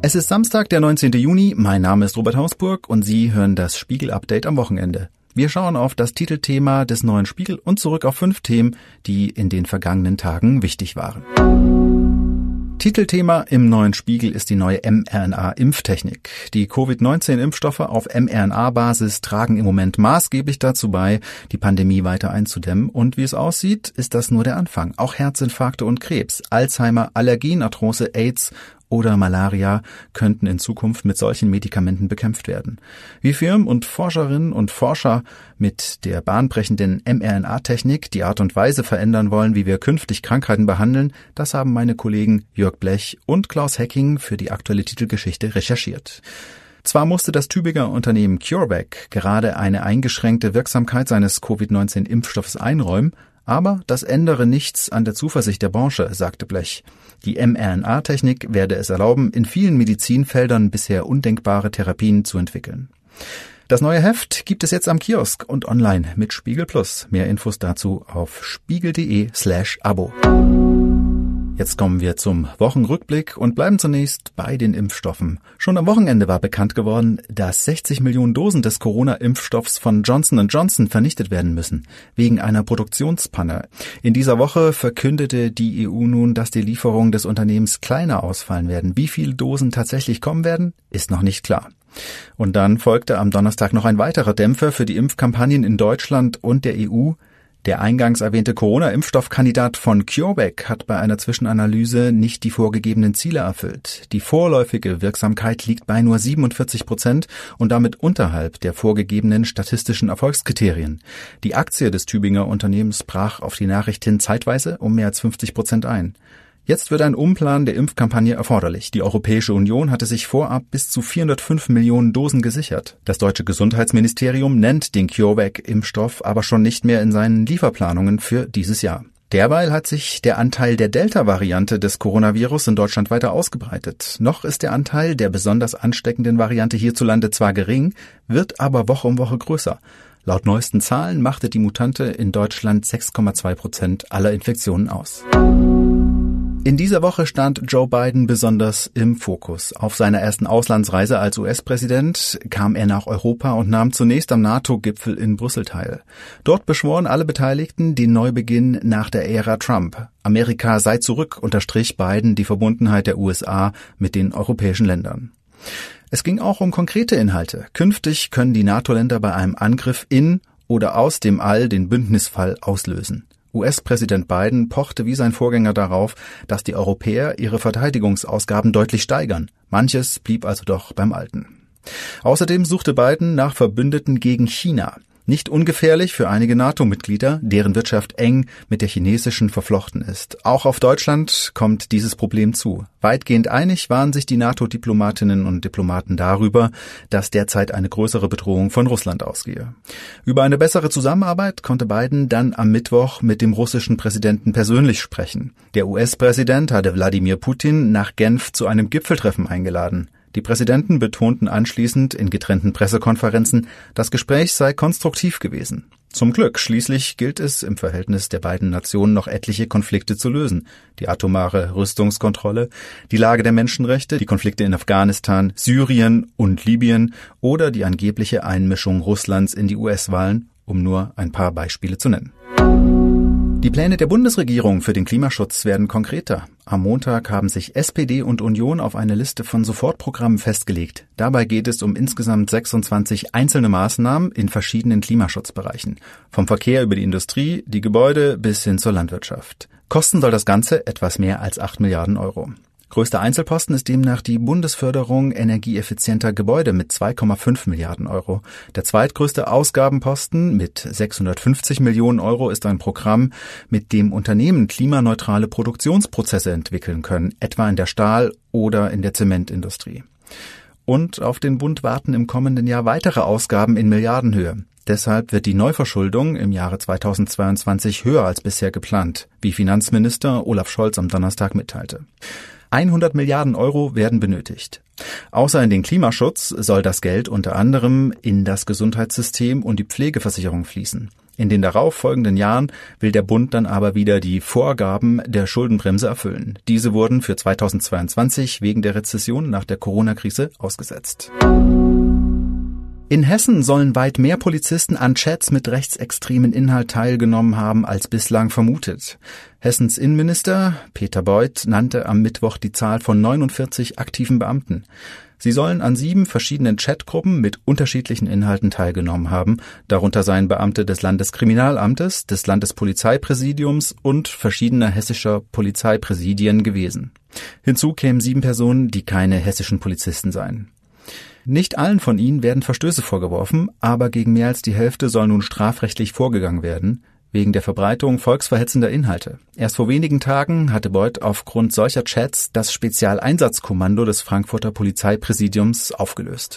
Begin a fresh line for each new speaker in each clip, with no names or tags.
Es ist Samstag, der 19. Juni. Mein Name ist Robert Hausburg und Sie hören das Spiegel-Update am Wochenende. Wir schauen auf das Titelthema des neuen Spiegel und zurück auf 5 Themen, die in den vergangenen Tagen wichtig waren. Titelthema im neuen Spiegel ist die neue mRNA-Impftechnik. Die Covid-19-Impfstoffe auf mRNA-Basis tragen im Moment maßgeblich dazu bei, die Pandemie weiter einzudämmen. Und wie es aussieht, ist das nur der Anfang. Auch Herzinfarkte und Krebs, Alzheimer, Allergienarthrose, AIDS oder Malaria könnten in Zukunft mit solchen Medikamenten bekämpft werden. Wie Firmen und Forscherinnen und Forscher mit der bahnbrechenden mRNA-Technik die Art und Weise verändern wollen, wie wir künftig Krankheiten behandeln, das haben meine Kollegen Jörg Blech und Klaus Hecking für die aktuelle Titelgeschichte recherchiert. Zwar musste das Tübinger Unternehmen CureVac gerade eine eingeschränkte Wirksamkeit seines Covid-19-Impfstoffes einräumen, aber das ändere nichts an der Zuversicht der Branche, sagte Blech. Die mRNA-Technik werde es erlauben, in vielen Medizinfeldern bisher undenkbare Therapien zu entwickeln. Das neue Heft gibt es jetzt am Kiosk und online mit Spiegel Plus. Mehr Infos dazu auf spiegel.de/Abo. Jetzt kommen wir zum Wochenrückblick und bleiben zunächst bei den Impfstoffen. Schon am Wochenende war bekannt geworden, dass 60 Millionen Dosen des Corona-Impfstoffs von Johnson & Johnson vernichtet werden müssen, wegen einer Produktionspanne. In dieser Woche verkündete die EU nun, dass die Lieferungen des Unternehmens kleiner ausfallen werden. Wie viele Dosen tatsächlich kommen werden, ist noch nicht klar. Und dann folgte am Donnerstag noch ein weiterer Dämpfer für die Impfkampagnen in Deutschland und der EU. Der eingangs erwähnte Corona-Impfstoffkandidat von CureVac hat bei einer Zwischenanalyse nicht die vorgegebenen Ziele erfüllt. Die vorläufige Wirksamkeit liegt bei nur 47% und damit unterhalb der vorgegebenen statistischen Erfolgskriterien. Die Aktie des Tübinger Unternehmens brach auf die Nachricht hin zeitweise um mehr als 50% ein. Jetzt wird ein Umplan der Impfkampagne erforderlich. Die Europäische Union hatte sich vorab bis zu 405 Millionen Dosen gesichert. Das deutsche Gesundheitsministerium nennt den CureVac-Impfstoff aber schon nicht mehr in seinen Lieferplanungen für dieses Jahr. Derweil hat sich der Anteil der Delta-Variante des Coronavirus in Deutschland weiter ausgebreitet. Noch ist der Anteil der besonders ansteckenden Variante hierzulande zwar gering, wird aber Woche um Woche größer. Laut neuesten Zahlen machte die Mutante in Deutschland 6,2% aller Infektionen aus. In dieser Woche stand Joe Biden besonders im Fokus. Auf seiner ersten Auslandsreise als US-Präsident kam er nach Europa und nahm zunächst am NATO-Gipfel in Brüssel teil. Dort beschworen alle Beteiligten den Neubeginn nach der Ära Trump. Amerika sei zurück, unterstrich Biden die Verbundenheit der USA mit den europäischen Ländern. Es ging auch um konkrete Inhalte. Künftig können die NATO-Länder bei einem Angriff in oder aus dem All den Bündnisfall auslösen. US-Präsident Biden pochte wie sein Vorgänger darauf, dass die Europäer ihre Verteidigungsausgaben deutlich steigern. Manches blieb also doch beim Alten. Außerdem suchte Biden nach Verbündeten gegen China. Nicht ungefährlich für einige NATO-Mitglieder, deren Wirtschaft eng mit der chinesischen verflochten ist. Auch auf Deutschland kommt dieses Problem zu. Weitgehend einig waren sich die NATO-Diplomatinnen und Diplomaten darüber, dass derzeit eine größere Bedrohung von Russland ausgehe. Über eine bessere Zusammenarbeit konnte Biden dann am Mittwoch mit dem russischen Präsidenten persönlich sprechen. Der US-Präsident hatte Wladimir Putin nach Genf zu einem Gipfeltreffen eingeladen. Die Präsidenten betonten anschließend in getrennten Pressekonferenzen, das Gespräch sei konstruktiv gewesen. Zum Glück, schließlich gilt es im Verhältnis der beiden Nationen noch etliche Konflikte zu lösen. Die atomare Rüstungskontrolle, die Lage der Menschenrechte, die Konflikte in Afghanistan, Syrien und Libyen oder die angebliche Einmischung Russlands in die US-Wahlen, um nur ein paar Beispiele zu nennen. Die Pläne der Bundesregierung für den Klimaschutz werden konkreter. Am Montag haben sich SPD und Union auf eine Liste von Sofortprogrammen festgelegt. Dabei geht es um insgesamt 26 einzelne Maßnahmen in verschiedenen Klimaschutzbereichen. Vom Verkehr über die Industrie, die Gebäude bis hin zur Landwirtschaft. Kosten soll das Ganze etwas mehr als 8 Milliarden Euro. Größter Einzelposten ist demnach die Bundesförderung energieeffizienter Gebäude mit 2,5 Milliarden Euro. Der zweitgrößte Ausgabenposten mit 650 Millionen Euro ist ein Programm, mit dem Unternehmen klimaneutrale Produktionsprozesse entwickeln können, etwa in der Stahl- oder in der Zementindustrie. Und auf den Bund warten im kommenden Jahr weitere Ausgaben in Milliardenhöhe. Deshalb wird die Neuverschuldung im Jahre 2022 höher als bisher geplant, wie Finanzminister Olaf Scholz am Donnerstag mitteilte. 100 Milliarden Euro werden benötigt. Außer in den Klimaschutz soll das Geld unter anderem in das Gesundheitssystem und die Pflegeversicherung fließen. In den darauf folgenden Jahren will der Bund dann aber wieder die Vorgaben der Schuldenbremse erfüllen. Diese wurden für 2022 wegen der Rezession nach der Corona-Krise ausgesetzt. In Hessen sollen weit mehr Polizisten an Chats mit rechtsextremen Inhalt teilgenommen haben als bislang vermutet. Hessens Innenminister Peter Beuth nannte am Mittwoch die Zahl von 49 aktiven Beamten. Sie sollen an 7 verschiedenen Chatgruppen mit unterschiedlichen Inhalten teilgenommen haben. Darunter seien Beamte des Landeskriminalamtes, des Landespolizeipräsidiums und verschiedener hessischer Polizeipräsidien gewesen. Hinzu kämen 7 Personen, die keine hessischen Polizisten seien. Nicht allen von ihnen werden Verstöße vorgeworfen, aber gegen mehr als die Hälfte soll nun strafrechtlich vorgegangen werden, wegen der Verbreitung volksverhetzender Inhalte. Erst vor wenigen Tagen hatte Beuth aufgrund solcher Chats das Spezialeinsatzkommando des Frankfurter Polizeipräsidiums aufgelöst.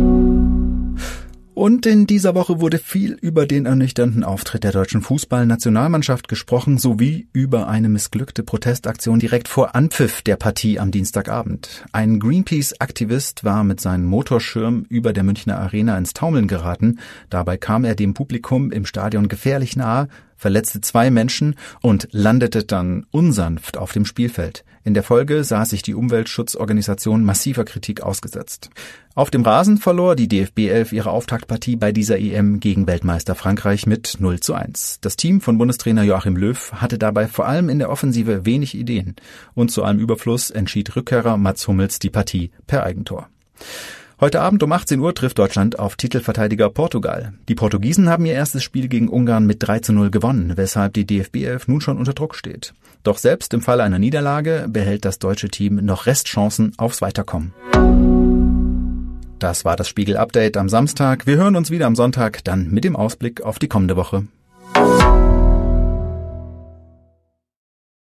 Und in dieser Woche wurde viel über den ernüchternden Auftritt der deutschen Fußballnationalmannschaft gesprochen, sowie über eine missglückte Protestaktion direkt vor Anpfiff der Partie am Dienstagabend. Ein Greenpeace-Aktivist war mit seinem Motorschirm über der Münchner Arena ins Taumeln geraten. Dabei kam er dem Publikum im Stadion gefährlich nahe, verletzte 2 Menschen und landete dann unsanft auf dem Spielfeld. In der Folge sah sich die Umweltschutzorganisation massiver Kritik ausgesetzt. Auf dem Rasen verlor die DFB 11 ihre Auftaktpartie bei dieser EM gegen Weltmeister Frankreich mit 0:1. Das Team von Bundestrainer Joachim Löw hatte dabei vor allem in der Offensive wenig Ideen. Und zu allem Überfluss entschied Rückkehrer Mats Hummels die Partie per Eigentor. Heute Abend um 18 Uhr trifft Deutschland auf Titelverteidiger Portugal. Die Portugiesen haben ihr erstes Spiel gegen Ungarn mit 3:0 gewonnen, weshalb die DFB 11 nun schon unter Druck steht. Doch selbst im Falle einer Niederlage behält das deutsche Team noch Restchancen aufs Weiterkommen. Das war das Spiegel-Update am Samstag. Wir hören uns wieder am Sonntag, dann mit dem Ausblick auf die kommende Woche.